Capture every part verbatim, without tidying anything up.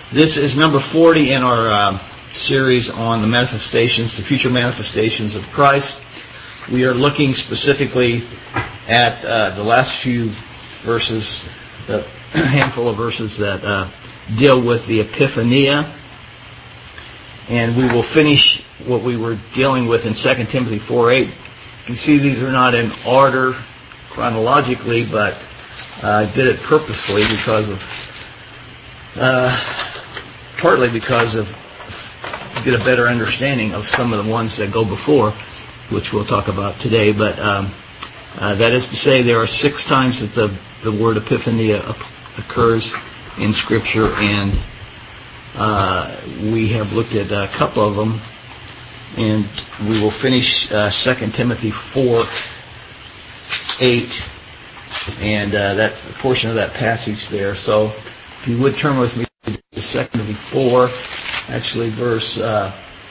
This is number forty in our uh, series on the manifestations, the future manifestations of Christ. We are looking specifically at uh, the last few verses, the handful of verses that uh, deal with the Epiphania. And we will finish what we were dealing with in Second Timothy four eight. You can see these are not in order chronologically, but uh, I did it purposely because of, uh, partly because of, get a better understanding of some of the ones that go before, which we'll talk about today. But um, uh, that is to say, there are six times that the, the word Epiphania occurs in Scripture, and Uh, we have looked at a couple of them, and we will finish uh, Second Timothy four eight, and uh, that portion of that passage there. So, if you would turn with me to Second Timothy four, actually verse, uh,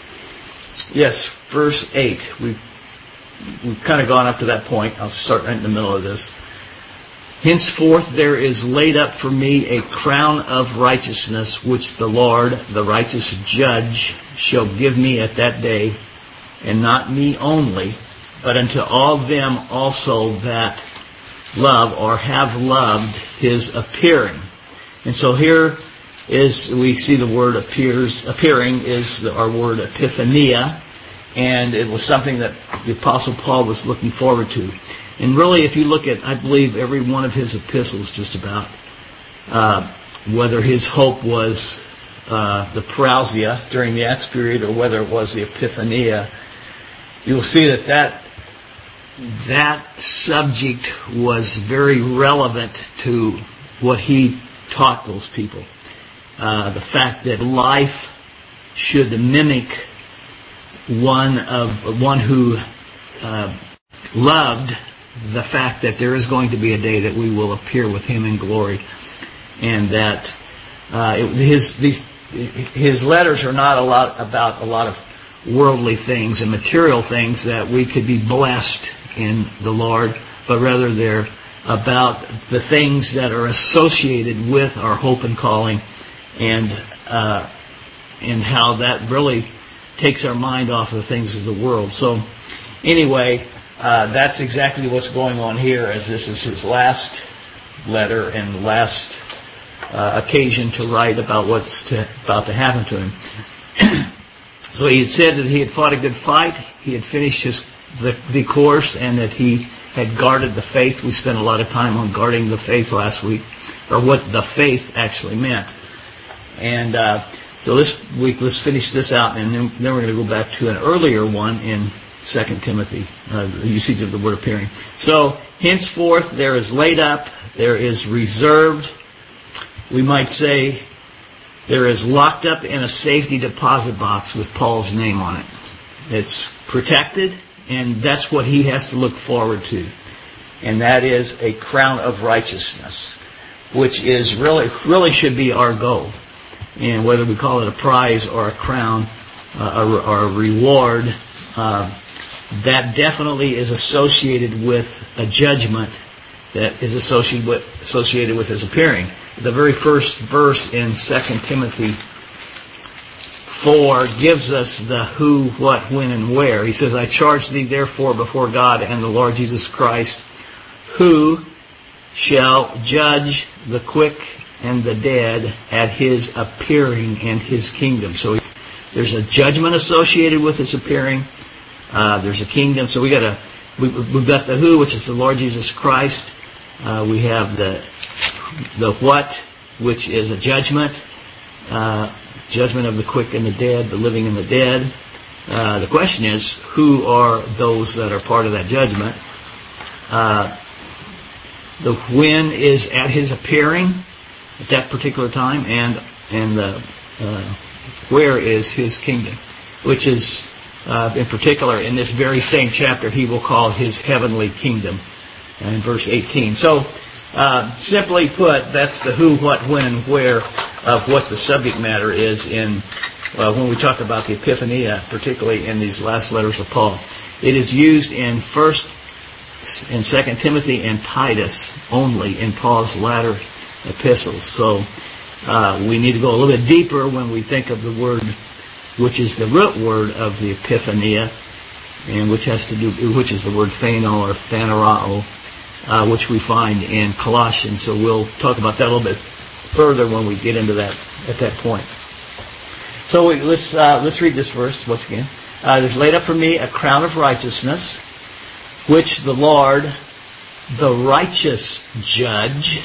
yes, verse eight. We've, we've kind of gone up to that point. I'll start right in the middle of this. Henceforth there is laid up for me a crown of righteousness, which the Lord, the righteous judge, shall give me at that day, and not me only, but unto all them also that love or have loved his appearing. And so here is, we see the word appears, appearing is the, our word epiphania, and it was something that the Apostle Paul was looking forward to. And really, if you look at, I believe, every one of his epistles, just about, uh, whether his hope was uh, the parousia during the Acts period or whether it was the Epiphania, you'll see that that, that subject was very relevant to what he taught those people. Uh, the fact that life should mimic one of one who uh, loved the fact that there is going to be a day that we will appear with him in glory, and that uh, it, his these his letters are not a lot about a lot of worldly things and material things that we could be blessed in the Lord, but rather they're about the things that are associated with our hope and calling, and uh, and how that really takes our mind off of the things of the world. So anyway, Uh, that's exactly what's going on here, as this is his last letter and last uh, occasion to write about what's to, about to happen to him. So he had said that he had fought a good fight, he had finished his the, the course, and that he had guarded the faith. We spent a lot of time on guarding the faith last week, or what the faith actually meant. And uh, so this week, let's finish this out, and then, then we're going to go back to an earlier one in Second Timothy, uh, the usage of the word appearing. So, henceforth there is laid up, there is reserved, we might say, there is locked up in a safety deposit box with Paul's name on it. It's protected, and that's what he has to look forward to. And that is a crown of righteousness, which is really, really should be our goal. And whether we call it a prize or a crown, uh, or, or a reward, uh, that definitely is associated with a judgment that is associated with, associated with his appearing. The very first verse in Second Timothy four gives us the who, what, when, and where. He says, I charge thee therefore before God and the Lord Jesus Christ, who shall judge the quick and the dead at his appearing and his kingdom. So there's a judgment associated with his appearing. Uh, there's a kingdom. So we got a, we, we've got the who, which is the Lord Jesus Christ. Uh, we have the, the what, which is a judgment, uh, judgment of the quick and the dead, the living and the dead. Uh, the question is, who are those that are part of that judgment? Uh, the when is at his appearing at that particular time, and, and the, uh, where is his kingdom, which is, Uh, in particular, in this very same chapter, he will call his heavenly kingdom, in verse eighteen. So, uh, simply put, that's the who, what, when, and where of what the subject matter is in, well, when we talk about the Epiphania, particularly in these last letters of Paul. It is used in First and Second Timothy and Titus only in Paul's latter epistles. So, uh, we need to go a little bit deeper when we think of the word, which is the root word of the epiphania, and which has to do, which is the word phano or phanerao, uh, which we find in Colossians. So we'll talk about that a little bit further when we get into that at that point. So we, let's uh, let's read this verse once again. Uh, There's laid up for me a crown of righteousness, which the Lord, the righteous judge,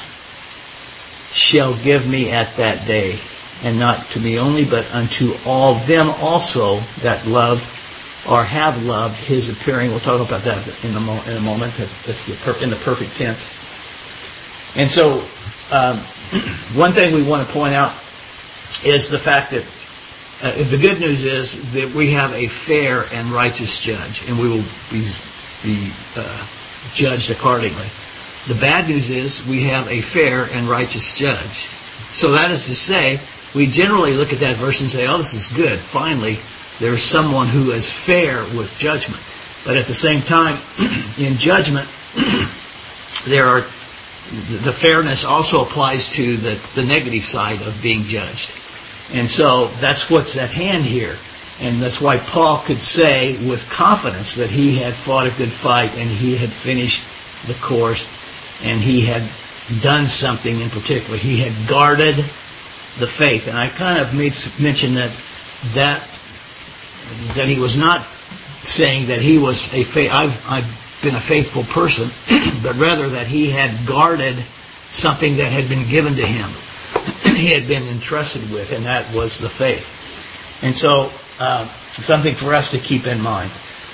shall give me at that day, and not to me only, but unto all them also that love or have loved his appearing. We'll talk about that in a, mo- in a moment. That's the per- in the perfect tense. And so, um, one thing we want to point out is the fact that uh, the good news is that we have a fair and righteous judge, and we will be, be uh, judged accordingly. The bad news is we have a fair and righteous judge. So that is to say, we generally look at that verse and say, oh, this is good. Finally, there's someone who is fair with judgment. But at the same time, in judgment, there are the fairness also applies to the, the negative side of being judged. And so that's what's at hand here. And that's why Paul could say with confidence that he had fought a good fight and he had finished the course and he had done something in particular. He had guarded the faith. And I kind of made mention that that that he was not saying that he was a faith. I've I've been a faithful person, but rather that he had guarded something that had been given to him. He had been entrusted with, and that was the faith. And so, uh, something for us to keep in mind.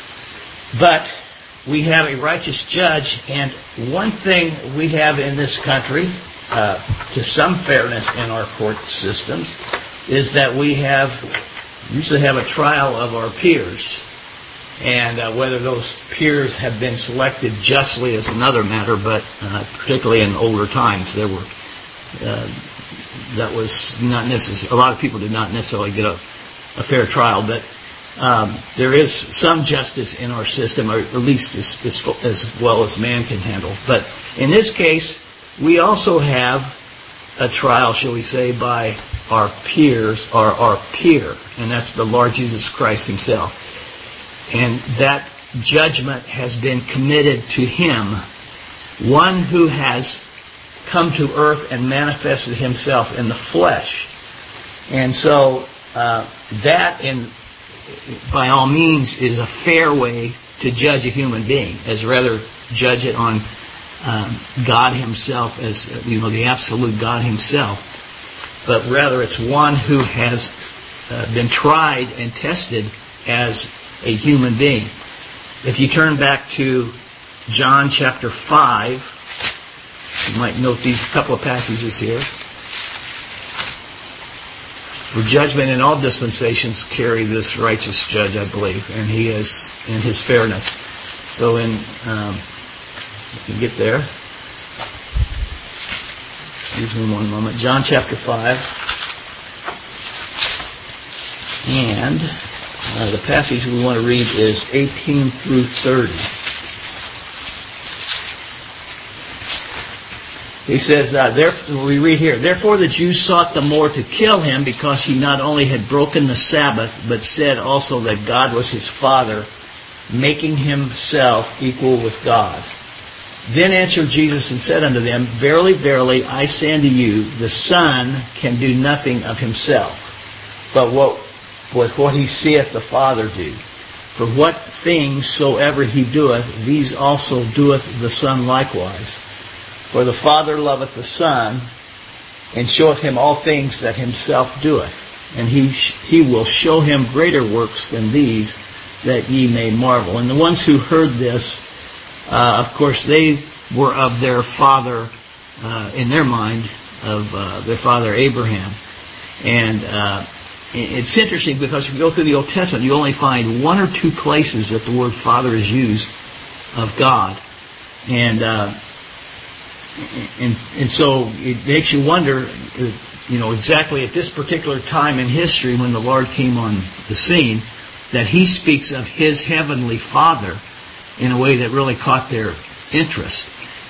But we have a righteous judge, and one thing we have in this country, uh, to some fairness in our court systems, is that we have usually have a trial of our peers. And uh, whether those peers have been selected justly is another matter, but uh, particularly in older times, there were uh, that was not necessary. A lot of people did not necessarily get a, a fair trial, but um, there is some justice in our system, or at least as, as, as well as man can handle. But in this case, we also have a trial, shall we say, by our peers, or our peer, and that's the Lord Jesus Christ himself. And that judgment has been committed to him, one who has come to earth and manifested himself in the flesh. And so uh, that, in, by all means, is a fair way to judge a human being, as rather judge it on um, God himself, as you know, the absolute God himself. But rather it's one who has uh, been tried and tested as a human being. If you turn back to John chapter five, you might note these couple of passages here. For judgment in all dispensations carry this righteous judge, I believe, and he is in his fairness. So in, um, you can get there. Excuse me one moment. John chapter five. And uh, the passage we want to read is eighteen through thirty. He says, uh, there, we read here, therefore the Jews sought the more to kill him, because he not only had broken the Sabbath, but said also that God was his Father, making himself equal with God. Then answered Jesus and said unto them, verily, verily, I say unto you, the Son can do nothing of himself, but what, but what he seeth the Father do. For what things soever he doeth, these also doeth the Son likewise. For the Father loveth the Son, and showeth him all things that himself doeth. And he he will show him greater works than these, that ye may marvel. And the ones who heard this, uh, of course, they were of their father, uh, in their mind, of uh, their father Abraham. And uh, it's interesting, because if you go through the Old Testament, you only find one or two places that the word Father is used of God. And uh, And, and so it makes you wonder, you know, exactly at this particular time in history when the Lord came on the scene, that he speaks of his heavenly Father in a way that really caught their interest.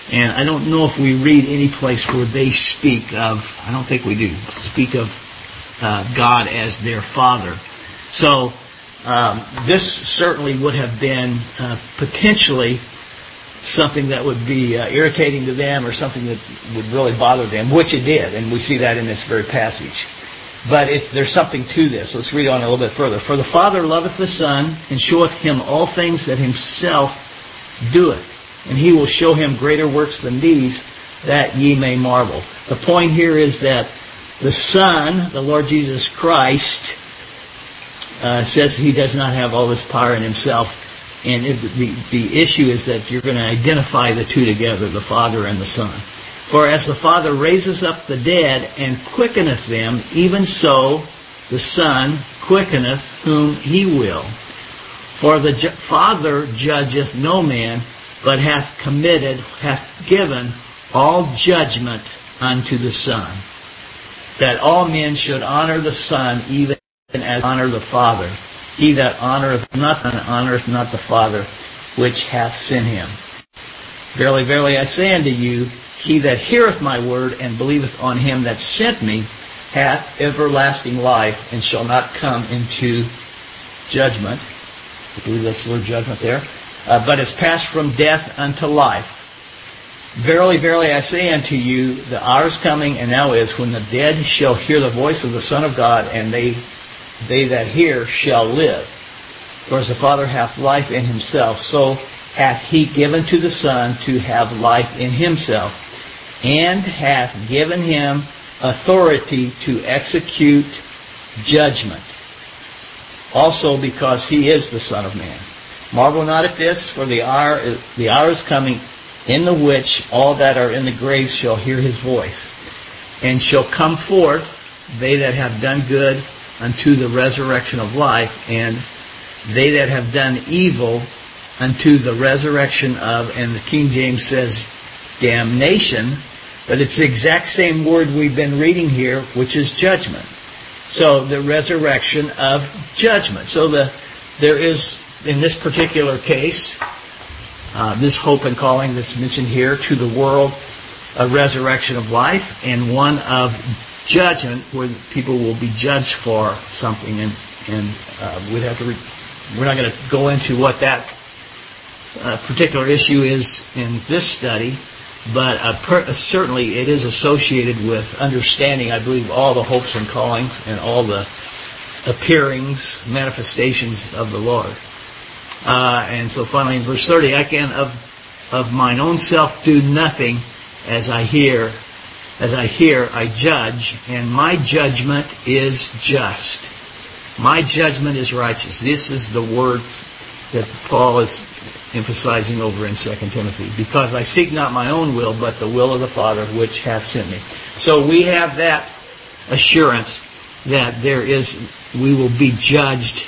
And I don't know if we read any place where they speak of, I don't think we do, speak of uh, God as their Father. So um, this certainly would have been uh, potentially something that would be uh, irritating to them, or something that would really bother them, which it did, and we see that in this very passage. But it, there's something to this. Let's read on a little bit further. For the Father loveth the Son, and showeth him all things that himself doeth. And he will show him greater works than these, that ye may marvel. The point here is that the Son, the Lord Jesus Christ, uh, says he does not have all this power in himself. And it, the, the issue is that you're going to identify the two together, the Father and the Son. For as the Father raises up the dead and quickeneth them, even so the Son quickeneth whom he will. For the ju- Father judgeth no man, but hath committed, hath given all judgment unto the Son, that all men should honor the Son even as honor the Father. He that honoreth not honoreth not the Father which hath sent him. Verily, verily, I say unto you, he that heareth my word and believeth on him that sent me hath everlasting life, and shall not come into judgment. I believe that's the word judgment there. Uh, but is passed from death unto life. Verily, verily, I say unto you, the hour is coming, and now is, when the dead shall hear the voice of the Son of God, and they they that hear shall live. For as the Father hath life in himself, so hath he given to the Son to have life in himself, and hath given him authority to execute judgment, also because he is the Son of Man. Marvel not at this, for the hour, the hour is coming, in the which all that are in the graves shall hear his voice, and shall come forth, they that have done good, unto the resurrection of life, and they that have done evil unto the resurrection of, and the King James says, damnation, but it's the exact same word we've been reading here, which is judgment. So the resurrection of judgment. So the there is, in this particular case, uh, this hope and calling that's mentioned here, to the world, a resurrection of life, and one of judgment, where people will be judged for something, and and uh, we'd have to. Re- we're not going to go into what that uh, particular issue is in this study, but uh, per- certainly it is associated with understanding, I believe, all the hopes and callings and all the appearings, manifestations of the Lord. Uh, and so finally in verse thirty, I can of of mine own self do nothing, as I hear. As I hear, I judge, and my judgment is just. My judgment is righteous. This is the word that Paul is emphasizing over in Second Timothy. Because I seek not my own will, but the will of the Father which hath sent me. So we have that assurance that there is, we will be judged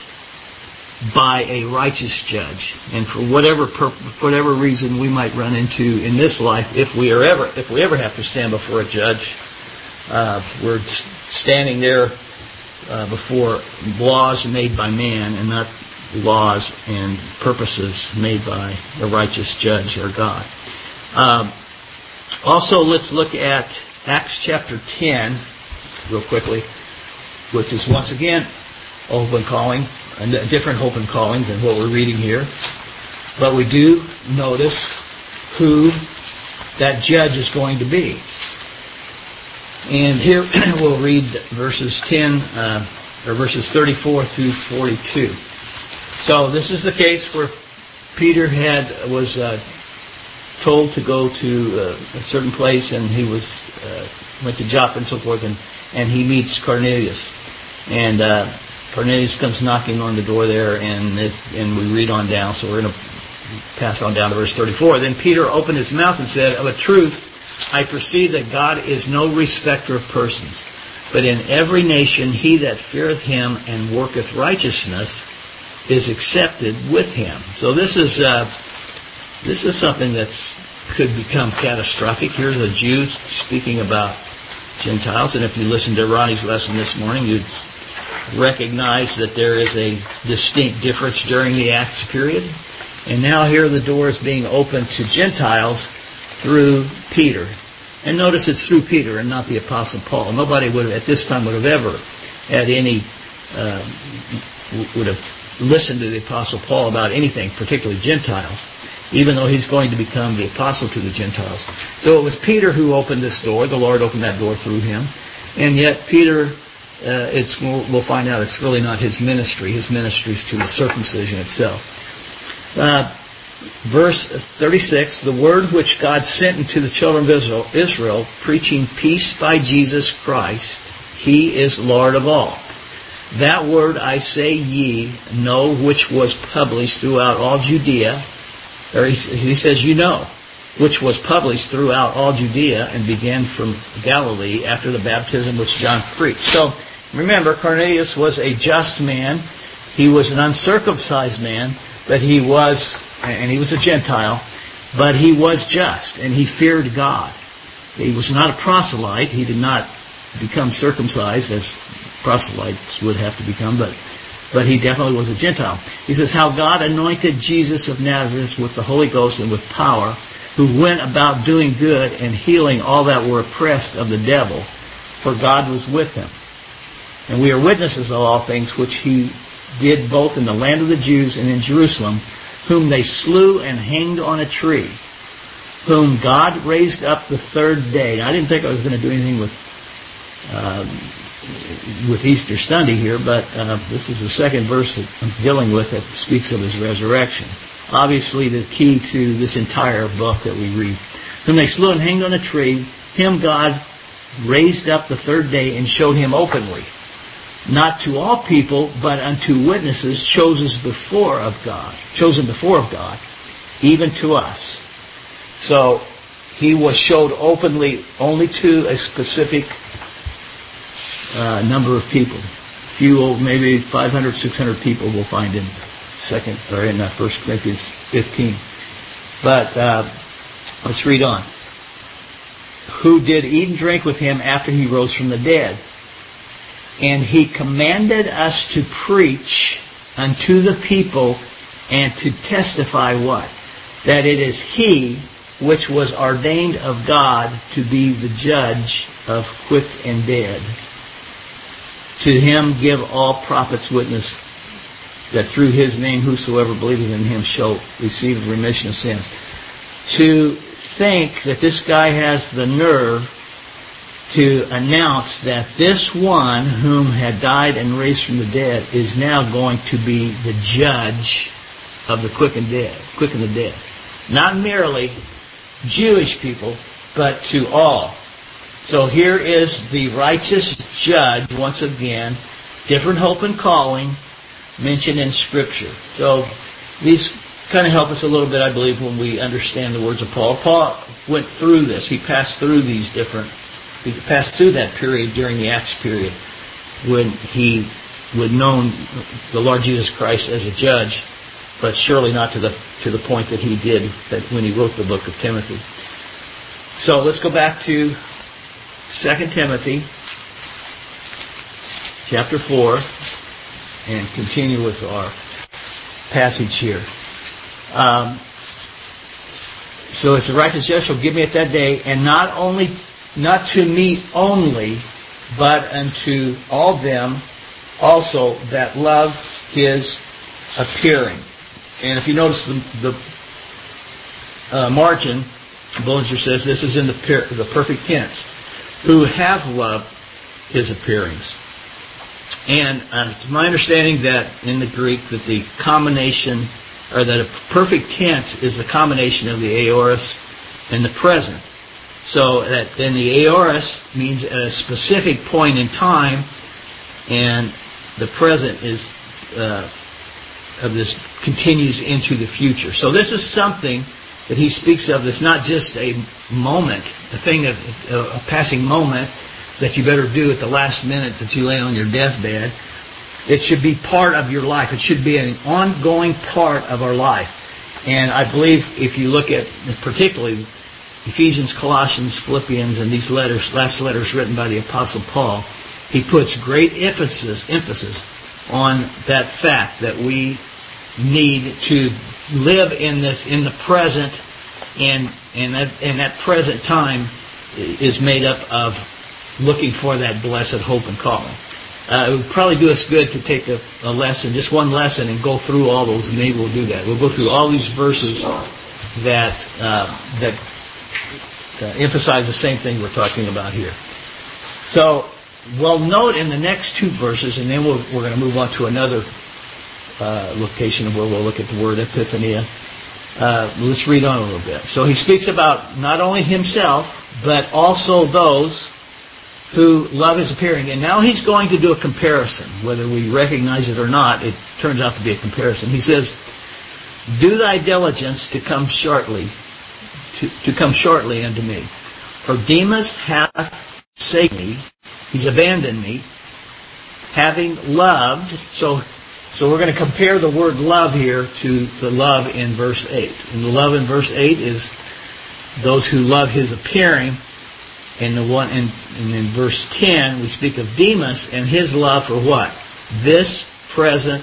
by a righteous judge, and for whatever pur- whatever reason we might run into in this life, if we are ever if we ever have to stand before a judge, uh, we're standing there uh, before laws made by man, and not laws and purposes made by a righteous judge or God. Um, also, let's look at Acts chapter ten real quickly, which is once again hope and calling. A different hope and calling than what we're reading here. But we do notice who that judge is going to be. And here we'll read verses ten, uh, or verses thirty-four through forty-two. So this is the case where Peter had was uh, told to go to uh, a certain place, and he was uh, went to Joppa and so forth, and, and he meets Cornelius. And uh, Cornelius comes knocking on the door there, and it, and we read on down, so we're going to pass on down to verse thirty-four. Then Peter opened his mouth and said, of a truth, I perceive that God is no respecter of persons, but in every nation he that feareth him and worketh righteousness is accepted with him. So this is uh, this is something that could become catastrophic. Here's a Jew speaking about Gentiles, and if you listen to Ronnie's lesson this morning, you'd recognize that there is a distinct difference during the Acts period. And now here the door is being opened to Gentiles through Peter. And notice it's through Peter and not the Apostle Paul. Nobody would have, at this time would have ever had any, uh, would have listened to the Apostle Paul about anything, particularly Gentiles, even though he's going to become the apostle to the Gentiles. So it was Peter who opened this door. The Lord opened that door through him. And yet Peter, uh, it's, we'll, we'll find out it's really not his ministry. His ministry is to the circumcision itself. Uh, verse thirty-six, the word which God sent into the children of Israel, Israel, preaching peace by Jesus Christ, he is Lord of all. That word I say ye know, which was published throughout all Judea, or he, he says you know, which was published throughout all Judea and began from Galilee after the baptism which John preached. So remember, Cornelius was a just man. He was an uncircumcised man, but he was, and he was a Gentile, but he was just, and he feared God. He was not a proselyte. He did not become circumcised as proselytes would have to become, but but he definitely was a Gentile. He says, how God anointed Jesus of Nazareth with the Holy Ghost and with power, who went about doing good and healing all that were oppressed of the devil, for God was with him. And we are witnesses of all things which he did both in the land of the Jews and in Jerusalem, whom they slew and hanged on a tree, whom God raised up the third day. Now, I didn't think I was going to do anything with uh, with Easter Sunday here, but uh, this is the second verse that I'm dealing with that speaks of his resurrection. Obviously, the key to this entire book that we read. Whom they slew and hanged on a tree, him God raised up the third day and showed him openly, not to all people, but unto witnesses chosen before of God, chosen before of God, even to us. So he was showed openly only to a specific uh, number of people. Few, maybe five hundred, six hundred people we'll find in second or in uh, First Corinthians fifteen. But uh, let's read on. Who did eat and drink with him after he rose from the dead. And he commanded us to preach unto the people and to testify what? That it is he which was ordained of God to be the judge of quick and dead. To him give all prophets witness that through his name whosoever believeth in him shall receive the remission of sins. To think that this guy has the nerve to announce that this one whom had died and raised from the dead is now going to be the judge of the quick and dead, quick and the dead. Not merely Jewish people, but to all. So here is the righteous judge, once again, different hope and calling, mentioned in Scripture. So these kind of help us a little bit, I believe, when we understand the words of Paul. Paul went through this. He passed through these different, he passed through that period during the Acts period when he would known the Lord Jesus Christ as a judge, but surely not to the to the point that he did that when he wrote the book of Timothy. So let's go back to Second Timothy chapter four and continue with our passage here. Um, so it's the righteous judge shall give me at that day, and not only, not to me only, but unto all them also that love his appearing. And if you notice the, the uh, margin, Bullinger says this is in the, per, the perfect tense, who have loved his appearings. And uh, to my understanding that in the Greek that the combination, or that a perfect tense is the combination of the aorist and the present. So that then the aorist means at a specific point in time, and the present is uh, of this continues into the future. So this is something that he speaks of that's not just a moment, a thing of a, a passing moment that you better do at the last minute that you lay on your deathbed. It should be part of your life. It should be an ongoing part of our life. And I believe if you look at particularly Ephesians, Colossians, Philippians, and these letters, last letters written by the Apostle Paul, he puts great emphasis, emphasis on that fact that we need to live in this, in the present, And, and, that, and that present time is made up of looking for that blessed hope and calling. Uh, it would probably do us good to take a, a lesson, just one lesson, and go through all those, and maybe we'll do that. We'll go through all these verses that uh, that uh, emphasize the same thing we're talking about here. So, we'll note in the next two verses, and then we'll, we're going to move on to another uh, location where we'll look at the word epiphania. Uh, let's read on a little bit. So he speaks about not only himself, but also those who love his appearing. And now he's going to do a comparison. Whether we recognize it or not, it turns out to be a comparison. He says, do thy diligence to come shortly, to, to come shortly unto me. For Demas hath forsaken me, he's abandoned me, having loved. So, so we're going to compare the word love here to the love in verse eight. And the love in verse eight is those who love his appearing. And the one in, and in verse ten, we speak of Demas and his love for what? This present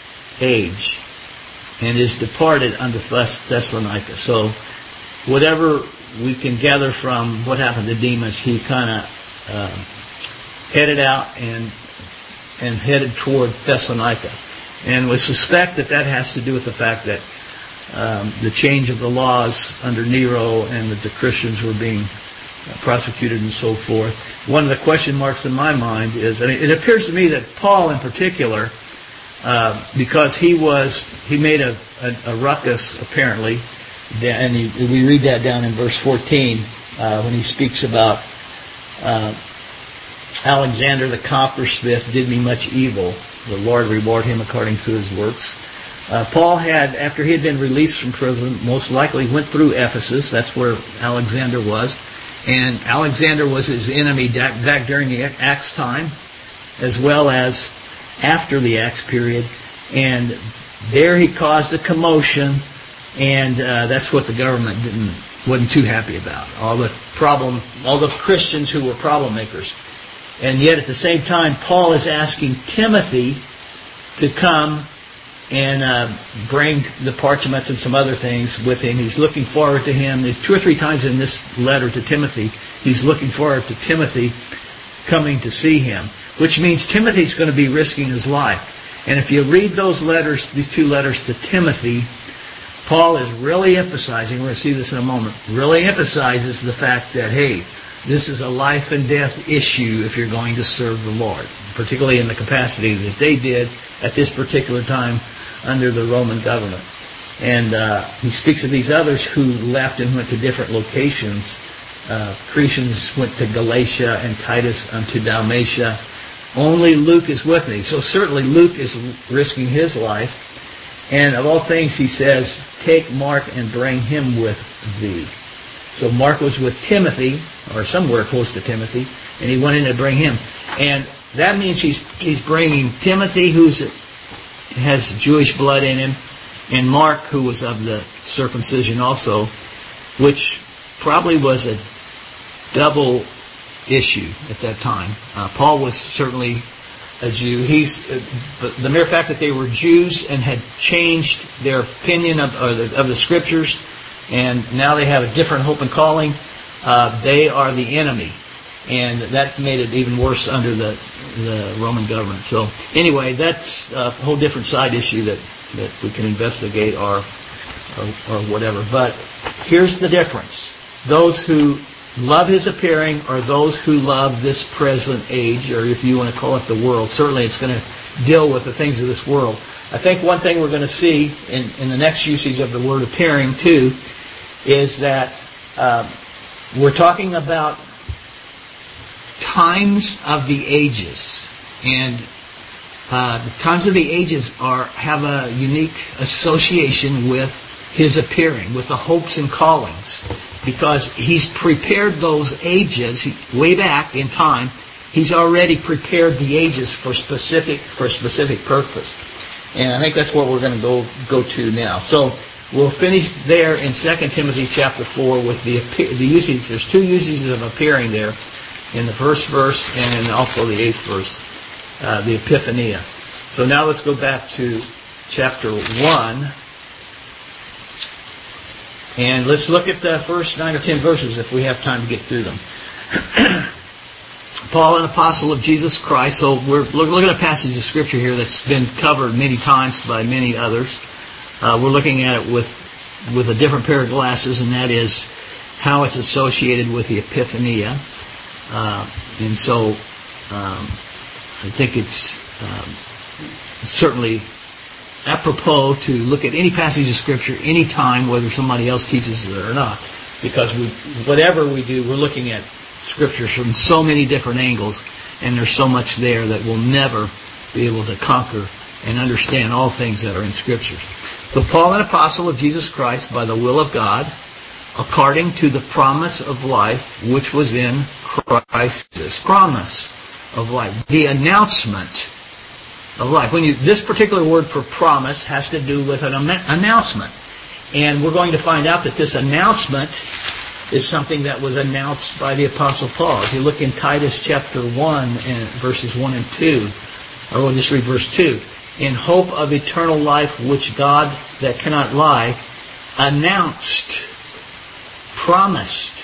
age. And is departed unto Thessalonica. So, whatever we can gather from what happened to Demas, he kind of uh, headed out and and headed toward Thessalonica. And we suspect that that has to do with the fact that um, the change of the laws under Nero and that the Christians were being prosecuted and so forth. One of the question marks in my mind is, and it appears to me that Paul in particular, uh, because he was, he made a, a, a ruckus apparently, and he, we read that down in verse fourteen uh, when he speaks about uh, Alexander the coppersmith did me much evil. The Lord reward him according to his works. Uh, Paul had, after he had been released from prison, most likely went through Ephesus. That's where Alexander was. And Alexander was his enemy back during the Acts time, as well as after the Acts period. And there he caused a commotion, and uh, that's what the government didn't wasn't too happy about. All the problem, all the Christians who were problem makers. And yet at the same time, Paul is asking Timothy to come and uh, bring the parchments and some other things with him. He's looking forward to him. There's two or three times in this letter to Timothy, he's looking forward to Timothy coming to see him, which means Timothy's going to be risking his life. And if you read those letters, these two letters to Timothy, Paul is really emphasizing, we're going to see this in a moment, really emphasizes the fact that, hey, this is a life and death issue if you're going to serve the Lord, particularly in the capacity that they did at this particular time under the Roman government. And uh, he speaks of these others who left and went to different locations. Uh, Cretans went to Galatia and Titus unto Dalmatia. Only Luke is with me. So certainly Luke is risking his life. And of all things, he says, take Mark and bring him with thee. So Mark was with Timothy, or somewhere close to Timothy, and he went in to bring him. And that means he's he's bringing Timothy, who has Jewish blood in him, and Mark, who was of the circumcision also, which probably was a double issue at that time. Uh, Paul was certainly a Jew. He's uh, the, the mere fact that they were Jews and had changed their opinion of, or the, of the Scriptures, and now they have a different hope and calling. Uh, they are the enemy. And that made it even worse under the the Roman government. So anyway, that's a whole different side issue that, that we can investigate or, or or whatever. But here's the difference. Those who love his appearing are those who love this present age, or if you want to call it the world. Certainly it's going to deal with the things of this world. I think one thing we're going to see in, in the next usage of the word appearing too is that uh, we're talking about times of the ages, and uh, the times of the ages are have a unique association with his appearing, with the hopes and callings, because he's prepared those ages he, way back in time. He's already prepared the ages for specific for a specific purpose, and I think that's what we're going to go go to now. So we'll finish there in Second Timothy chapter four with the the usage. There's two usages of appearing there, in the first verse and in also the eighth verse, uh, the Epiphania. So now let's go back to chapter one. And let's look at the first nine or ten verses if we have time to get through them. Paul, an apostle of Jesus Christ. So we're looking at a passage of Scripture here that's been covered many times by many others. Uh, we're looking at it with with a different pair of glasses, and that is how it's associated with the Epiphania. Uh, and so um, I think it's um, certainly apropos to look at any passage of Scripture any time, whether somebody else teaches it or not, because we, whatever we do, we're looking at Scriptures from so many different angles, and there's so much there that we'll never be able to conquer and understand all things that are in Scriptures. So Paul, an apostle of Jesus Christ by the will of God, according to the promise of life which was in Christ. This promise of life, the announcement of life. When you, this particular word for promise has to do with an am- announcement. And we're going to find out that this announcement is something that was announced by the Apostle Paul. If you look in Titus chapter one and verses one and two, or we'll just read verse two. In hope of eternal life which God that cannot lie announced, promised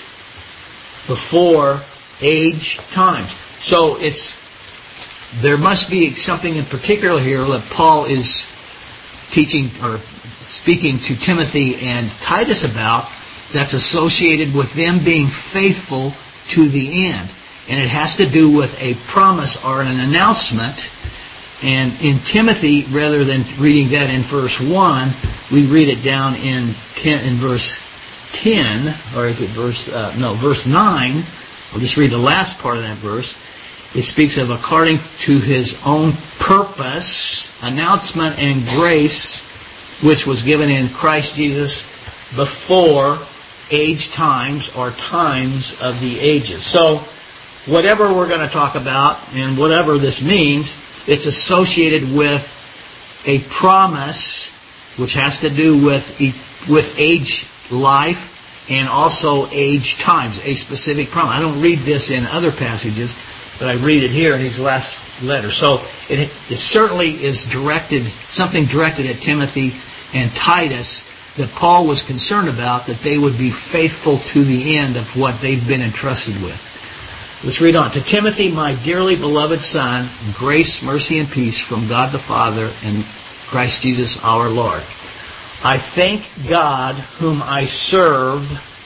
before age times. So it's there must be something in particular here that Paul is teaching or speaking to Timothy and Titus about that's associated with them being faithful to the end. And it has to do with a promise or an announcement. And in Timothy, rather than reading that in verse one, we read it down in ten, in verse ten, or is it verse, uh, no, verse nine. I'll just read the last part of that verse. It speaks of according to his own purpose, announcement and grace, which was given in Christ Jesus before age times or times of the ages. So, whatever we're going to talk about and whatever this means, it's associated with a promise which has to do with with age life and also age times, a specific promise. I don't read this in other passages, but I read it here in these last letters. So it, it certainly is directed, something directed at Timothy and Titus that Paul was concerned about, that they would be faithful to the end of what they've been entrusted with. Let's read on. To Timothy, my dearly beloved son, grace, mercy, and peace from God the Father and Christ Jesus our Lord. I thank God whom I serve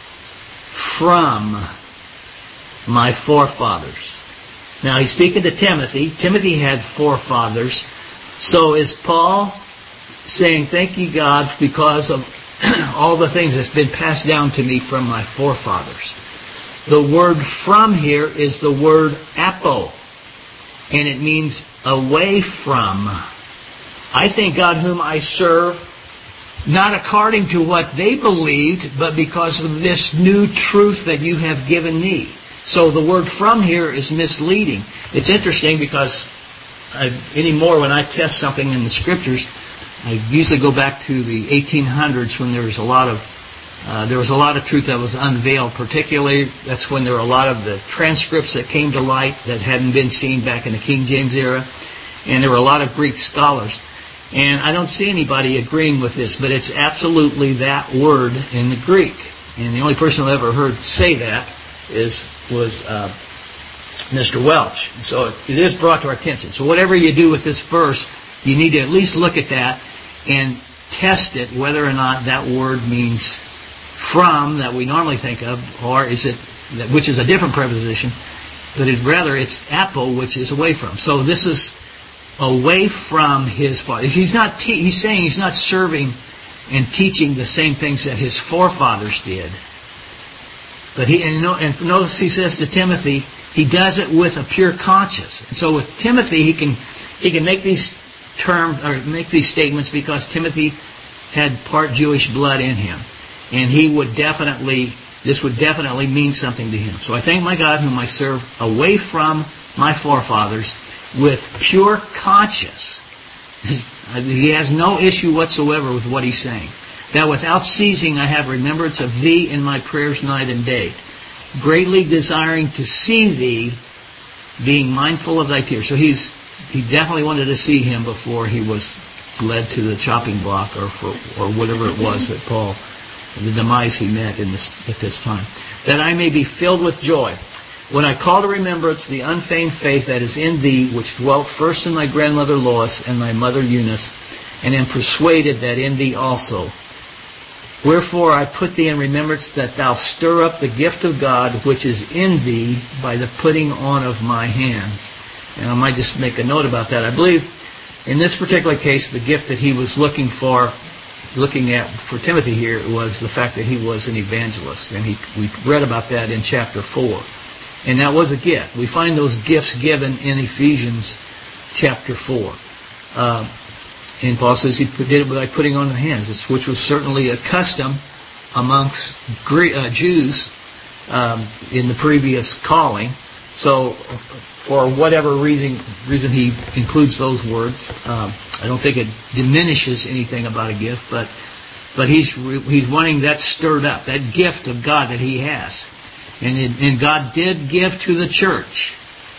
from my forefathers. Now he's speaking to Timothy. Timothy had forefathers. So is Paul saying, thank you, God, because of all the things that's been passed down to me from my forefathers. The word from here is the word apo, and it means away from. I thank God whom I serve, not according to what they believed, but because of this new truth that you have given me. So the word from here is misleading. It's interesting because I, anymore when I test something in the Scriptures, I usually go back to the eighteen hundreds when there was a lot of Uh, there was a lot of truth that was unveiled. Particularly, that's when there were a lot of the transcripts that came to light that hadn't been seen back in the King James era. And there were a lot of Greek scholars. And I don't see anybody agreeing with this, but it's absolutely that word in the Greek. And the only person I've ever heard say that is was uh, Mister Welch. So it is brought to our attention. So whatever you do with this verse, you need to at least look at that and test it whether or not that word means from that we normally think of, or is it, which is a different preposition, but it, rather it's apo, which is away from. So this is away from his father. He's not. Te- he's saying he's not serving and teaching the same things that his forefathers did. But he and, no, and notice he says to Timothy, he does it with a pure conscience. And so with Timothy, he can he can make these terms or make these statements because Timothy had part Jewish blood in him. And he would definitely, this would definitely mean something to him. So I thank my God whom I serve away from my forefathers with pure conscience. He has no issue whatsoever with what he's saying. That without ceasing I have remembrance of thee in my prayers night and day, greatly desiring to see thee, being mindful of thy tears. So he's he definitely wanted to see him before he was led to the chopping block or for, or whatever it was that Paul the demise he met in this, at this time. That I may be filled with joy when I call to remembrance the unfeigned faith that is in thee, which dwelt first in thy grandmother Lois and thy mother Eunice, and am persuaded that in thee also. Wherefore I put thee in remembrance that thou stir up the gift of God which is in thee by the putting on of my hands. And I might just make a note about that. I believe in this particular case, the gift that he was looking for, looking at for Timothy here, was the fact that he was an evangelist. And he, we read about that in chapter four. And that was a gift. We find those gifts given in Ephesians chapter four. Uh, and Paul says he did it by putting on the hands, which was certainly a custom amongst Greek, uh, Jews um, in the previous calling. So for whatever reason, reason he includes those words. Um, I don't think it diminishes anything about a gift, but but he's he's wanting that stirred up, that gift of God that he has. And, it, and God did give to the church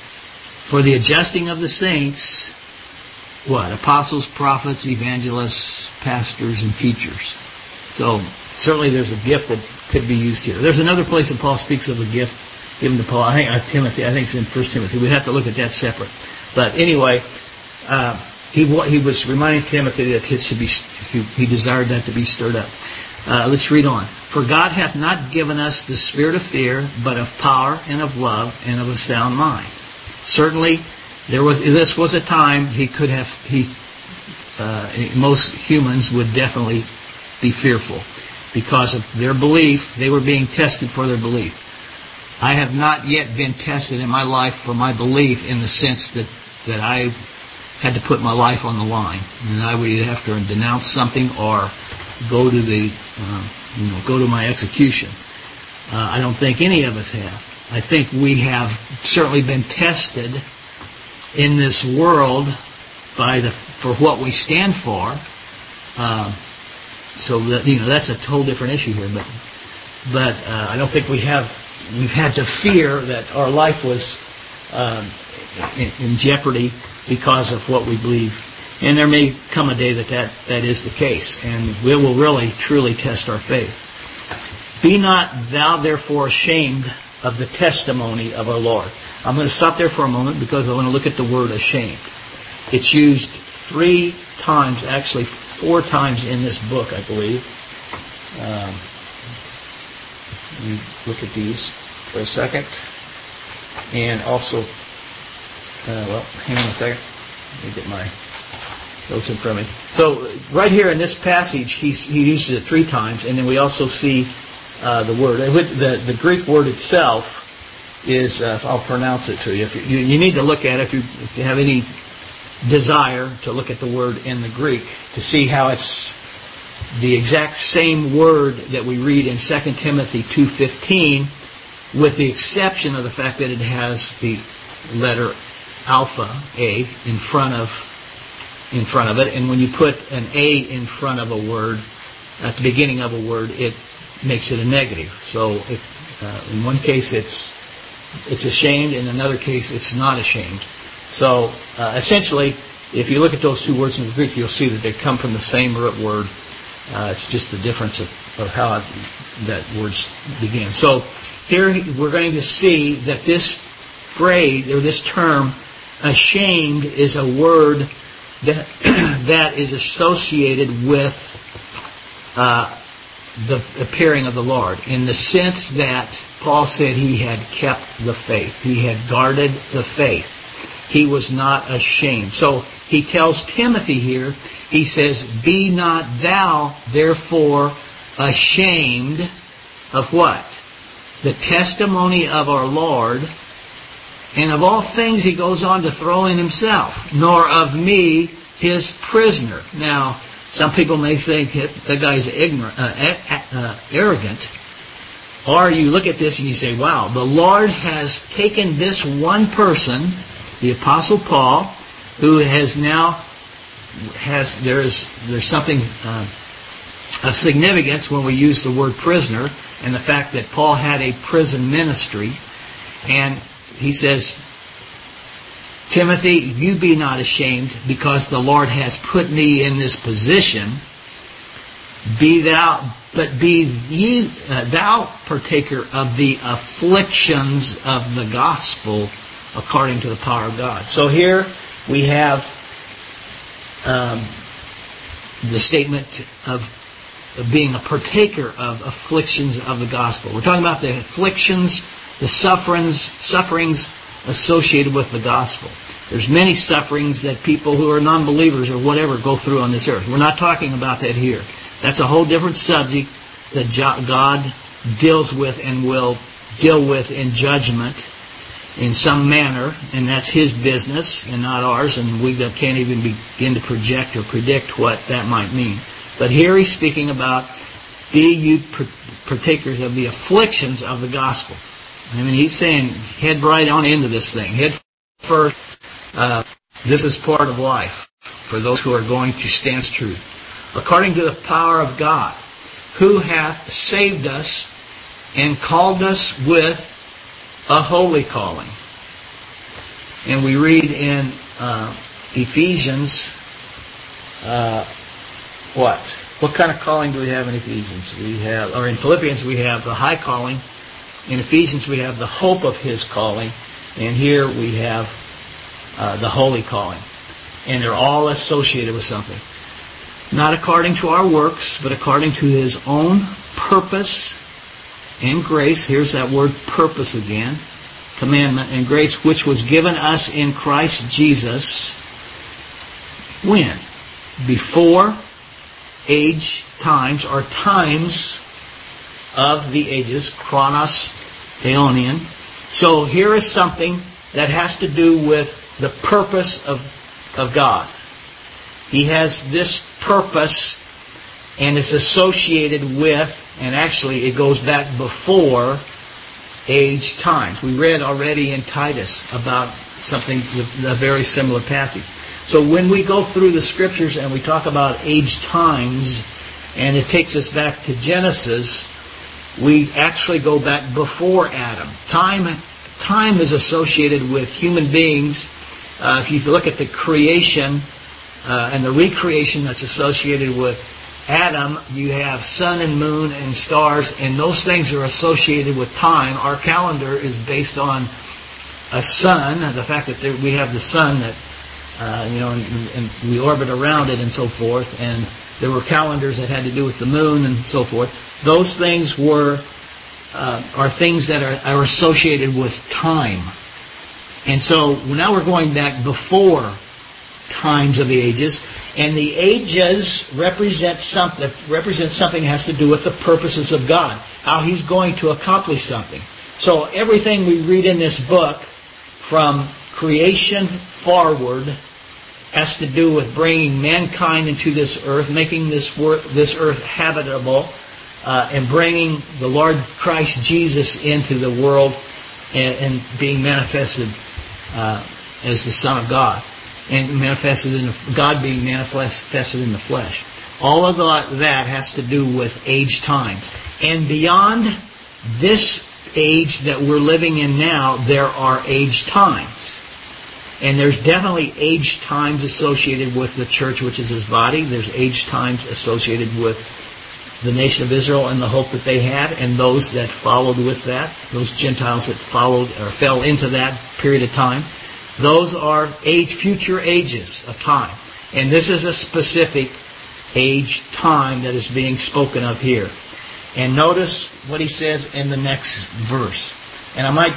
for the adjusting of the saints, what? Apostles, prophets, evangelists, pastors, and teachers. So certainly there's a gift that could be used here. There's another place that Paul speaks of a gift given to Paul. I think uh, Timothy. I think it's in First Timothy. We'd have to look at that separate. But anyway, uh, he he was reminding Timothy that it should be. He, he desired that to be stirred up. Uh, let's read on. For God hath not given us the spirit of fear, but of power and of love and of a sound mind. Certainly, there was this was a time he could have. He uh, most humans would definitely be fearful because of their belief. They were being tested for their belief. I have not yet been tested in my life for my belief in the sense that, that I had to put my life on the line. And I would either have to denounce something or go to the, uh, you know, go to my execution. Uh, I don't think any of us have. I think we have certainly been tested in this world by the, for what we stand for. Uh, so that, you know, that's a whole different issue here. But, but uh, I don't think we have. We've had to fear that our life was um, in, in jeopardy because of what we believe. And there may come a day that, that that is the case. And we will really, truly test our faith. Be not thou therefore ashamed of the testimony of our Lord. I'm going to stop there for a moment because I want to look at the word ashamed. It's used three times, actually four times in this book, I believe. Um, You look at these for a second. And also, uh, well, hang on a second. Let me get my notes in front of me. So, right here in this passage, he's, he uses it three times, and then we also see uh, the word. The, the Greek word itself is, uh, I'll pronounce it to you. If you. You need to look at it if you, if you have any desire to look at the word in the Greek to see how it's the exact same word that we read in Second Timothy two fifteen, with the exception of the fact that it has the letter alpha, A, in front of in front of it. And when you put an A in front of a word, at the beginning of a word, it makes it a negative. So it, uh, in one case it's it's ashamed, in another case it's not ashamed. So uh, essentially, if you look at those two words in the Greek, you'll see that they come from the same root word. Uh, it's just the difference of, of how it, that words began. So here we're going to see that this phrase, or this term, ashamed, is a word that that is associated with uh, the appearing of the Lord, in the sense that Paul said he had kept the faith. He had guarded the faith. He was not ashamed. So he tells Timothy here, he says, be not thou therefore ashamed of what? The testimony of our Lord, and of all things he goes on to throw in himself, nor of me, his prisoner. Now, some people may think that the guy's ignorant, uh, uh, arrogant, or you look at this and you say, wow, the Lord has taken this one person, the Apostle Paul, who has now has there's there's something uh, of significance when we use the word prisoner, and the fact that Paul had a prison ministry, and he says, Timothy, you be not ashamed, because the Lord has put me in this position. Be thou, but be ye, uh, thou partaker of the afflictions of the gospel according to the power of God. So here we have um, the statement of, of being a partaker of afflictions of the gospel. We're talking about the afflictions, the sufferings, sufferings associated with the gospel. There's many sufferings that people who are non-believers or whatever go through on this earth. We're not talking about that here. That's a whole different subject that God deals with and will deal with in judgment in some manner, and that's His business and not ours, and we can't even begin to project or predict what that might mean. But here he's speaking about, be you partakers of the afflictions of the gospel. I mean, he's saying, head right on into this thing. Head first. Uh, this is part of life for those who are going to stand true. According to the power of God, who hath saved us and called us with a holy calling. And we read in uh, Ephesians, uh, what? What kind of calling do we have in Ephesians? We have, or in Philippians we have the high calling. In Ephesians we have the hope of His calling. And here we have uh, the holy calling. And they're all associated with something. Not according to our works, but according to His own purpose and grace. Here's that word purpose again. Commandment and grace, which was given us in Christ Jesus. When? Before age times, or times of the ages. Chronos, aeonian. So here is something that has to do with the purpose of, of God. He has this purpose, and it's associated with, and actually it goes back before age times. We read already in Titus about something, a very similar passage. So when we go through the scriptures and we talk about age times, and it takes us back to Genesis, we actually go back before Adam. Time, time is associated with human beings. Uh, if you look at the creation, Uh, and the recreation that's associated with Adam, you have sun and moon and stars, and those things are associated with time. Our calendar is based on a sun, the fact that there, we have the sun that, uh, you know, and, and we orbit around it and so forth, and there were calendars that had to do with the moon and so forth. Those things were, uh, are things that are, are associated with time. And so now we're going back before times of the ages, and the ages represent something represent something that has to do with the purposes of God, how He's going to accomplish something. So everything we read in this book from creation forward has to do with bringing mankind into this earth, making this wor- this earth habitable, uh, and bringing the Lord Christ Jesus into the world and, and being manifested uh, as the Son of God. And manifested in the, God being manifested in the flesh. All of that has to do with age times. And beyond this age that we're living in now, there are age times. And there's definitely age times associated with the church, which is His body. There's age times associated with the nation of Israel and the hope that they had, and those that followed with that, those Gentiles that followed or fell into that period of time. Those are age, future ages of time. And this is a specific age time that is being spoken of here. And notice what he says in the next verse. And I might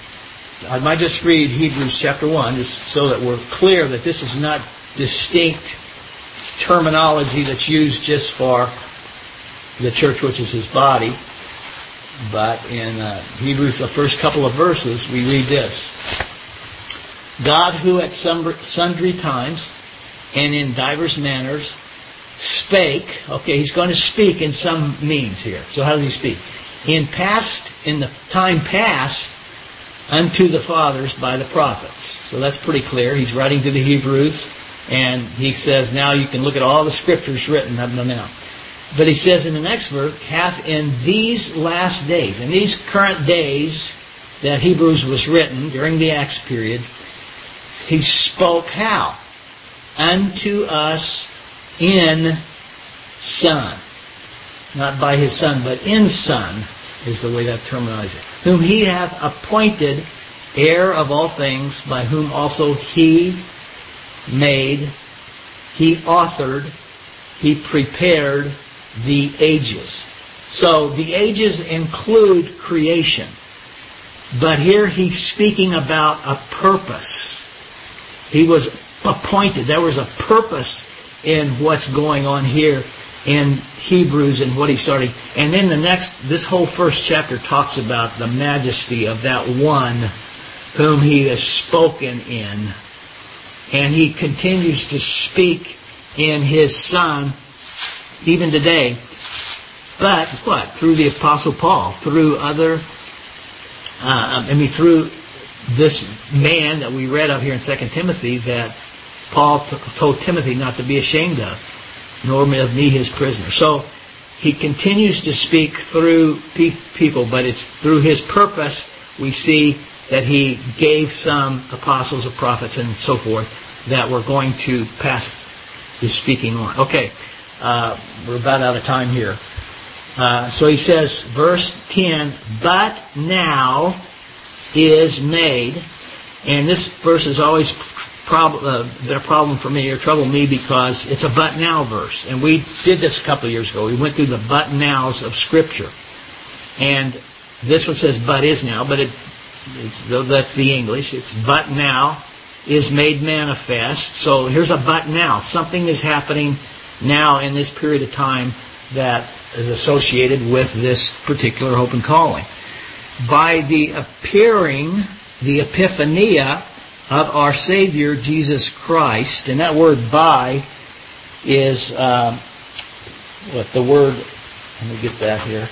I might just read Hebrews chapter one, just so that we're clear that this is not distinct terminology that's used just for the church, which is His body. But in uh, Hebrews, the first couple of verses, we read this. God, who at sundry times and in divers manners spake. Okay, He's going to speak in some means here. So how does He speak? In past, in the time past, unto the fathers by the prophets. So that's pretty clear. He's writing to the Hebrews, and he says, now you can look at all the scriptures written up to now. But he says in the next verse, hath in these last days, in these current days that Hebrews was written during the Acts period, He spoke how? Unto us in Son. not by his Son, but in Son, is the way that terminology is. Whom he hath appointed heir of all things, by whom also he made, he authored, he prepared the ages. So the ages include creation. But here he's speaking about a purpose. He was appointed. There was a purpose in what's going on here in Hebrews and what he started. And then the next, this whole first chapter talks about the majesty of that one whom he has spoken in. And he continues to speak in his Son even today. But what? Through the Apostle Paul, through other, uh, I mean, through this man that we read of here in Second Timothy that Paul t- told Timothy not to be ashamed of, nor of me his prisoner. So he continues to speak through pe- people, but it's through his purpose we see that he gave some apostles or prophets and so forth that we're going to pass the speaking on. Okay, uh, we're about out of time here. Uh, so he says, verse ten, but now is made, and this verse is always prob- uh, been a problem for me, or troubled me, because it's a but now verse. And we did this a couple of years ago. We went through the but nows of Scripture. And this one says but is now, but it, it's, that's the English. It's but now is made manifest. So here's a but now. Something is happening now in this period of time that is associated with this particular hope and calling. By the appearing, the epiphania of our Savior Jesus Christ, and that word by is uh, what the word, let me get that here.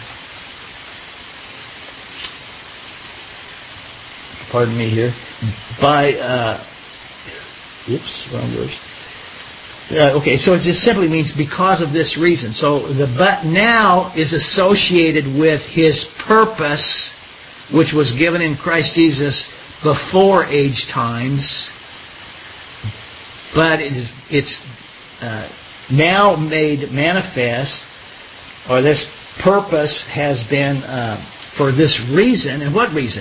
Pardon me here. By, uh, oops, wrong verse. Uh, okay, so it just simply means because of this reason. So the but now is associated with his purpose, which was given in Christ Jesus before age times, but it is, it's uh, now made manifest, or this purpose has been uh, for this reason. And what reason?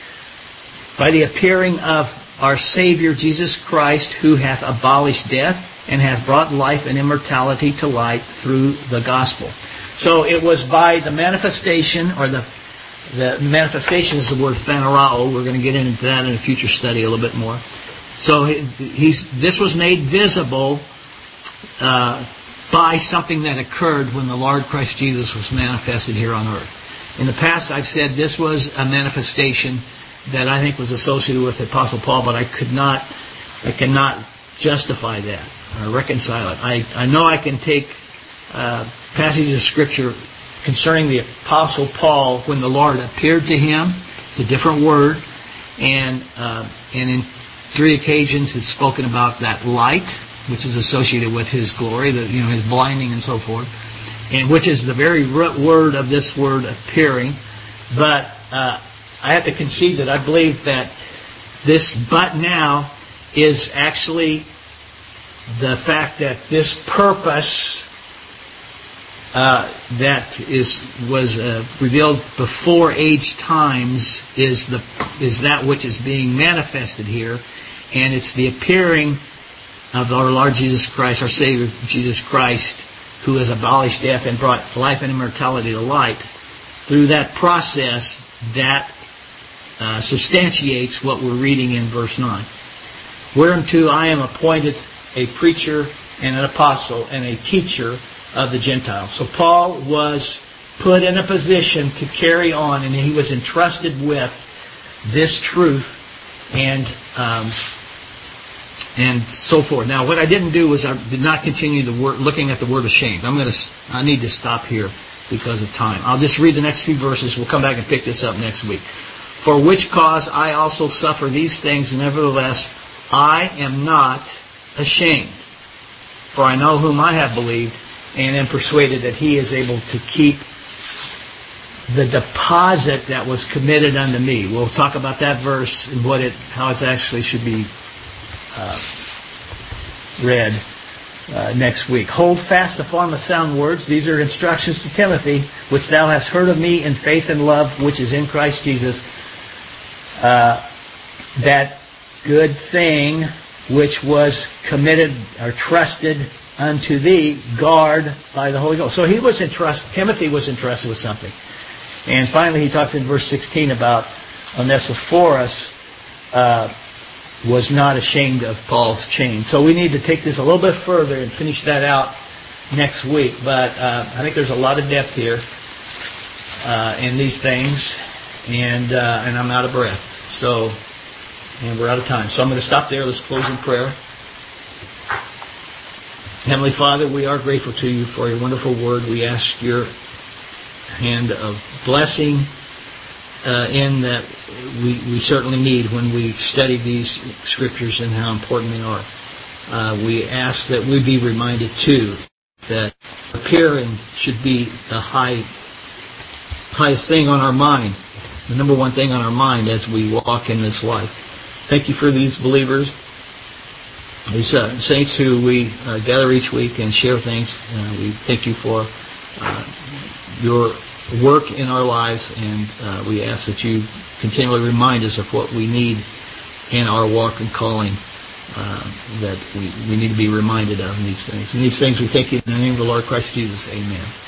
By the appearing of our Savior Jesus Christ, who hath abolished death, and hath brought life and immortality to light through the gospel. So it was by the manifestation, or the the manifestation is the word phanerao. We're going to get into that in a future study a little bit more. So he's this was made visible uh, by something that occurred when the Lord Christ Jesus was manifested here on earth. In the past, I've said this was a manifestation that I think was associated with the Apostle Paul, but I could not, I cannot justify that or reconcile it. I, I know I can take uh, passages of Scripture concerning the Apostle Paul when the Lord appeared to him. It's a different word, and uh, and in three occasions it's spoken about that light, which is associated with his glory, the, you know, his blinding and so forth, and which is the very root word of this word appearing. But uh, I have to concede that I believe that this but now is actually the fact that this purpose uh, that is was uh, revealed before age times is the is that which is being manifested here, and it's the appearing of our Lord Jesus Christ, our Savior Jesus Christ, who has abolished death and brought life and immortality to light. Through that process, that uh, substantiates what we're reading in verse nine. Whereunto I am appointed a preacher and an apostle and a teacher of the Gentiles. So Paul was put in a position to carry on, and he was entrusted with this truth and um, and so forth. Now, what I didn't do was I did not continue the word, looking at the word ashamed. I'm going to I need to stop here because of time. I'll just read the next few verses. We'll come back and pick this up next week. For which cause I also suffer these things, nevertheless I am not ashamed. For I know whom I have believed, and am persuaded that he is able to keep the deposit that was committed unto me. We'll talk about that verse and what it, how it actually should be uh, read uh, next week. Hold fast the form of sound words. These are instructions to Timothy, which thou hast heard of me in faith and love, which is in Christ Jesus. Uh, that good thing which was committed or trusted unto thee, guard by the Holy Ghost. So he was entrusted, Timothy was entrusted with something. And finally he talks in verse sixteen about Onesiphorus uh, was not ashamed of Paul's chain. So we need to take this a little bit further and finish that out next week. But uh, I think there's a lot of depth here uh, in these things, and uh, and I'm out of breath. So, and we're out of time. So I'm going to stop there. Let's close in prayer. Heavenly Father, we are grateful to you for your wonderful word. We ask your hand of blessing uh, in that we, we certainly need when we study these scriptures and how important they are. Uh, we ask that we be reminded too that appearing should be the high, highest thing on our mind, the number one thing on our mind as we walk in this life. Thank you for these believers, these uh, saints who we uh, gather each week and share things. Uh, we thank you for uh, your work in our lives, and uh, we ask that you continually remind us of what we need in our walk and calling, uh, that we, we need to be reminded of in these things. And these things we thank you in the name of the Lord Christ Jesus. Amen.